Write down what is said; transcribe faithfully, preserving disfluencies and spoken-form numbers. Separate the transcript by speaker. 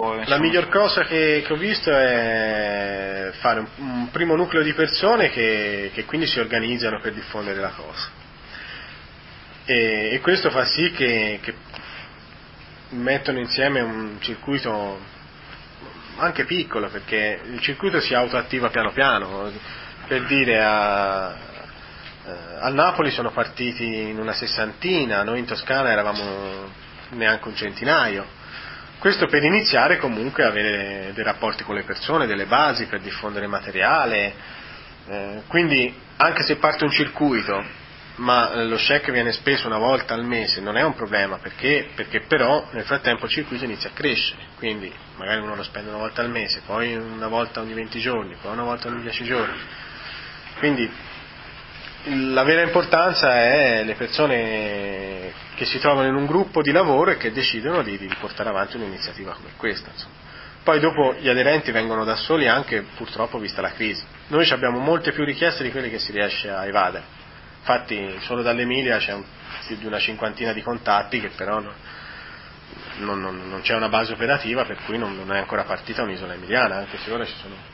Speaker 1: La miglior cosa che, che ho visto è fare un, un primo nucleo di persone che, che quindi si organizzano per diffondere la cosa, e, e questo fa sì che, che mettono insieme un circuito anche piccolo, perché il circuito si autoattiva piano piano. Per dire, a, a Napoli sono partiti in una sessantina, noi in Toscana eravamo neanche un centinaio. Questo per iniziare comunque a avere dei rapporti con le persone, delle basi per diffondere materiale, eh, quindi anche se parte un circuito ma lo check viene speso una volta al mese non è un problema, perché, perché però nel frattempo il circuito inizia a crescere, quindi magari uno lo spende una volta al mese, poi una volta ogni venti giorni, poi una volta ogni dieci giorni, quindi la vera importanza è le persone che si trovano in un gruppo di lavoro e che decidono di, di portare avanti un'iniziativa come questa, insomma. Poi dopo gli aderenti vengono da soli, anche purtroppo vista la crisi. Noi abbiamo molte più richieste di quelle che si riesce a evadere, infatti solo dall'Emilia c'è un, più di una cinquantina di contatti che però non, non, non, non c'è una base operativa, per cui non, non è ancora partita un'isola emiliana, anche se ora ci sono